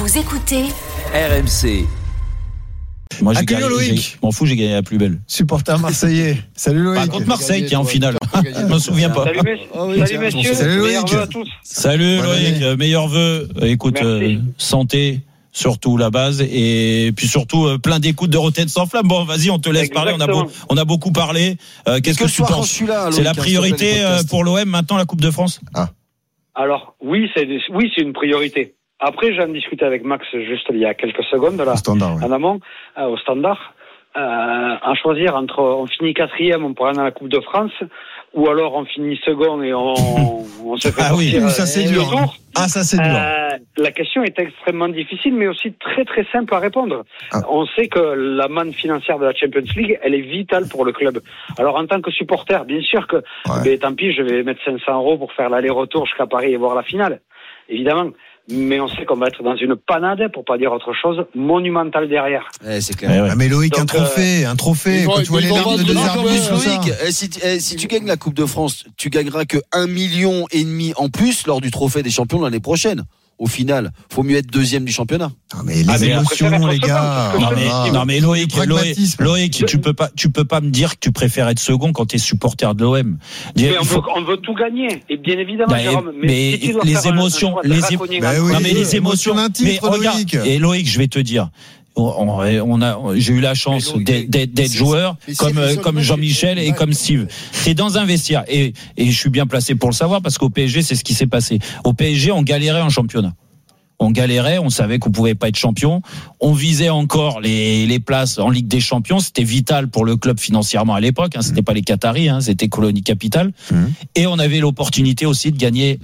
Vous écoutez RMC. Moi, m'en fous, j'ai gagné la plus belle. Supporter marseillais. Salut Loïc. Pas contre Marseille qui est en finale. Je m'en souviens pas. Salut messieurs. Salut Loïc. Meilleurs vœux à tous. Salut Loïc. Meilleurs vœux. Écoute, santé. Surtout la base et puis surtout plein d'écoutes de Rotten sans flamme. Bon, vas-y, on te laisse parler. On a beaucoup parlé. Qu'est-ce que tu penses ? C'est la priorité pour l'OM maintenant, la Coupe de France ? Alors oui, c'est une priorité. Après, j'en discutais avec Max juste il y a quelques secondes là, en amont, au Standard. À choisir entre on finit 4e, on pourrait aller dans la Coupe de France, ou alors on finit second et on se fait sortir. Ça c'est dur. Ça c'est dur. La question est extrêmement difficile, mais aussi très très simple à répondre. On sait que la manne financière de la Champions League, elle est vitale pour le club. Alors en tant que supporter, bien sûr que, tant pis, je vais mettre 500 € pour faire l'aller-retour jusqu'à Paris et voir la finale, évidemment. Mais on sait qu'on va être dans une panade, pour pas dire autre chose, monumentale derrière. C'est clair. Mais Loïc, un trophée. Quand tu vois les larmes de Loïc, si tu gagnes la Coupe de France, tu gagneras que 1,5 million en plus lors du trophée des champions l'année prochaine. Au final, faut mieux être deuxième du championnat. Mais les émotions, les gars. Non mais Loïc, tu peux pas me dire que tu préfères être second quand t'es supporter de l'OM. Mais on veut tout gagner, et bien évidemment, Jérôme. Mais si les émotions, les émotions. Mais regarde, et Loïc, je vais te dire. J'ai eu la chance d'être joueur comme Jean-Michel et comme Steve. T'es dans un vestiaire et je suis bien placé pour le savoir parce qu'au PSG c'est ce qui s'est passé. Au PSG on galérait en championnat. On savait qu'on pouvait pas être champion. On visait encore les places en Ligue des Champions. C'était vital pour le club financièrement à l'époque. C'était pas les Qataris, c'était Colonie Capital. Et on avait l'opportunité aussi de gagner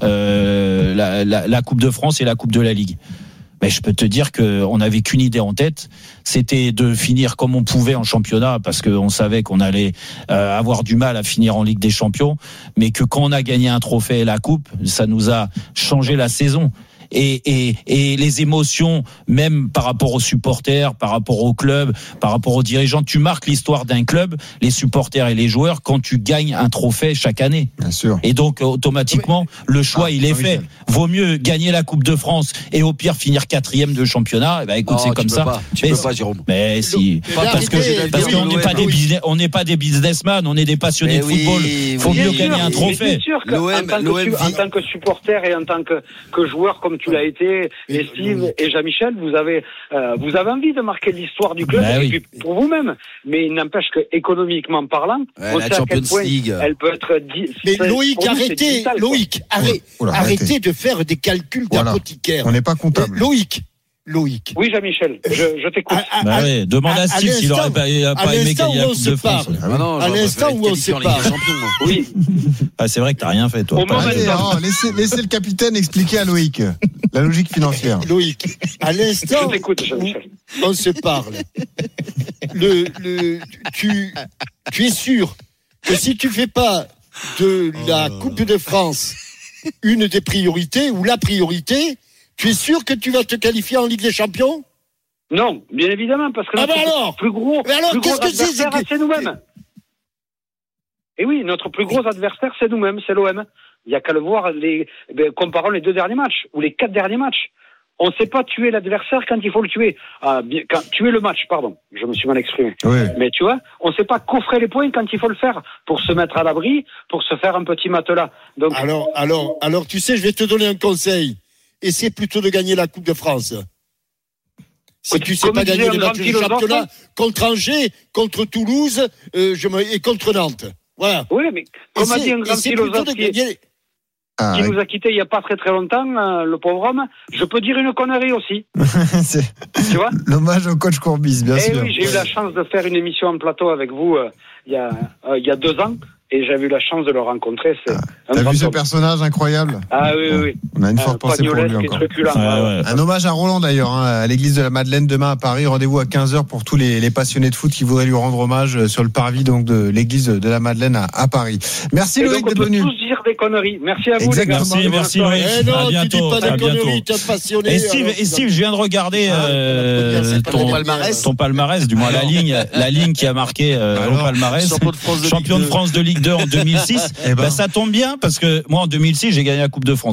la Coupe de France et la Coupe de la Ligue. Mais je peux te dire qu'on n'avait qu'une idée en tête, c'était de finir comme on pouvait en championnat, parce qu'on savait qu'on allait avoir du mal à finir en Ligue des Champions, mais que quand on a gagné un trophée et la coupe, ça nous a changé la saison. Et les émotions, même par rapport aux supporters, par rapport au club, par rapport aux dirigeants, tu marques l'histoire d'un club, les supporters et les joueurs, quand tu gagnes un trophée chaque année. Bien sûr. Et donc automatiquement, le choix il est fait. Vaut mieux gagner la Coupe de France et au pire finir 4e de championnat. Écoute, c'est comme ça. Tu peux pas, Jérôme. Mais si, parce qu'on n'est pas des businessmen, on est des passionnés de football. Faut mieux gagner un trophée. Bien sûr en tant que supporter et en tant que joueur comme tu l'as été, et Steve et Jean-Michel, vous avez envie de marquer l'histoire du club et puis pour vous-même. Mais il n'empêche que économiquement parlant, on sait à quel point elle peut être. Mais Loïc, arrêtez de faire des calculs d'apothicaire. On n'est pas comptable. Loïc. Oui, Jean-Michel, je t'écoute. Demande à Steve s'il n'aurait pas aimé gagner la Coupe de France. À l'instant où on se parle. Oui. C'est vrai que t'as rien fait, toi. Laissez le capitaine expliquer à Loïc la logique financière. Loïc, à l'instant où on se parle, tu es sûr que si tu fais pas de la Coupe de France une des priorités ou la priorité, tu es sûr que tu vas te qualifier en Ligue des Champions ? Non, bien évidemment, parce que alors plus gros adversaire, c'est nous-mêmes. Et oui, notre plus gros adversaire, c'est nous-mêmes, c'est l'OM. Il n'y a qu'à le voir, comparons les 2 derniers matchs, ou les 4 derniers matchs. On ne sait pas tuer l'adversaire quand il faut le tuer. Tuer le match, pardon. Je me suis mal exprimé. Oui. Mais tu vois, on ne sait pas coffrer les points quand il faut le faire, pour se mettre à l'abri, pour se faire un petit matelas. Donc, alors, tu sais, je vais te donner un conseil. Essaie plutôt de gagner la Coupe de France. Si tu sais pas gagner les matchs du championnat, contre Angers, contre Toulouse, et contre Nantes. Voilà. Oui, mais comme a dit un grand philosophe qui nous a quittés il n'y a pas très très longtemps, le pauvre homme, je peux dire une connerie aussi. Tu vois ? L'hommage au coach Courbis, bien sûr. Oui, j'ai eu la chance de faire une émission en plateau avec vous il y a 2 ans. Et j'avais eu la chance de le rencontrer. T'as vu ce personnage incroyable ? Oui. On a une forte pensée pour lui encore. Un hommage à Roland d'ailleurs, à l'église de la Madeleine demain à Paris. Rendez-vous à 15h pour tous les passionnés de foot qui voudraient lui rendre hommage sur le parvis donc de l'église de la Madeleine à Paris. Merci Loïc d'être venu. On peut tous dire des conneries. Merci à vous. Exactement. Les gars. Merci Loïc. Non, tu dis pas des conneries, t'es passionné. Et Steve, je viens de regarder ton palmarès, du moins la ligne qui a marqué ton palmarès. Champion de France de Ligue 2 en 2006. Ça tombe bien parce que moi en 2006 j'ai gagné la Coupe de France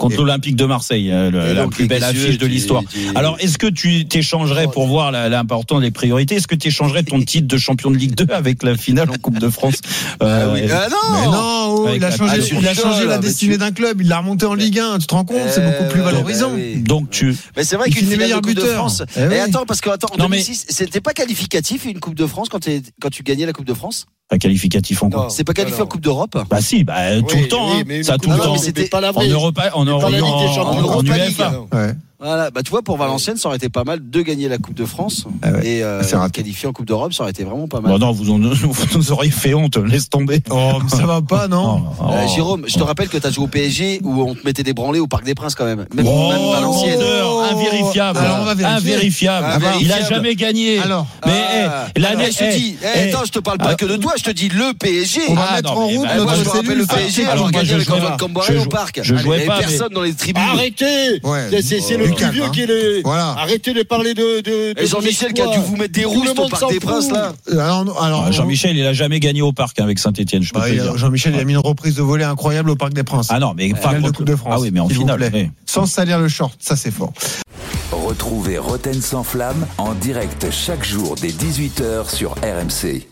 contre l'Olympique de Marseille, la plus belle affiche de l'histoire. Alors, est-ce que tu t'échangerais, pour voir l'important des priorités, est-ce que tu échangerais ton titre de champion de Ligue 2 avec la finale en Coupe de France? Non, il a changé la destinée d'un club, il l'a remonté en Ligue 1, tu te rends compte, c'est beaucoup plus valorisant. Donc mais c'est vrai qu'une finale de Coupe de France. Et attends, parce qu'en 2006, c'était pas qualificatif une Coupe de France quand tu gagnais la Coupe de France? Pas qualificatif en quoi? C'est pas qualifié en Coupe d'Europe? Bah si, tout le temps, ça tout le temps. C'était pas la vraie. En UEFA. Voilà, tu vois, pour Valenciennes, ça aurait été pas mal de gagner la Coupe de France et qualifier en Coupe d'Europe, ça aurait été vraiment pas mal. Bon, non, vous nous auriez fait honte, laisse tomber. Oh, ça va pas, non? Jérôme, je te rappelle que t'as joué au PSG où on te mettait des branlés au Parc des Princes quand même. Même Valenciennes. Invérifiable. Invérifiable. Il a jamais gagné. Alors. Mais l'année. Attends, je te parle pas que de toi, je te dis le PSG. On va mettre en route notre cellule. Je te rappelle le PSG, alors gagné avec Antoine Camboré au Parc. Je jouais pas. Personne dans les tribunes. Arrêtez. C'est le plus vieux qui est le. Voilà. Arrêtez de parler de Jean-Michel qui a dû vous mettre des roustes au Parc des Princes là. Alors Jean-Michel, il a jamais gagné au Parc avec Saint-Etienne, je peux te le dire. Jean-Michel, il a mis une reprise de volée incroyable au Parc des Princes. Ah non, mais pas de Coupe de France. Ah oui, mais en finale. Sans salir le short, ça c'est fort. Retrouvez Roten sans flamme en direct chaque jour dès 18h sur RMC.